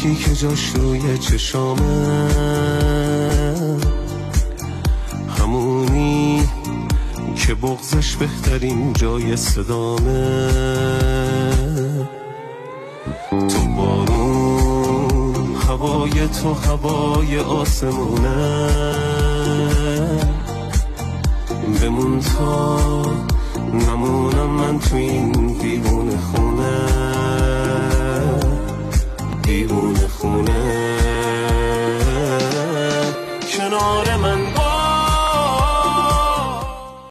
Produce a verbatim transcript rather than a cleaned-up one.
یکی که جاش روی چشامه، همونی که بغضش بهترین جای صدامه. تو بارون، هوای تو هوای آسمونه، بمون تا نمونم من تو این دیوونه خونه.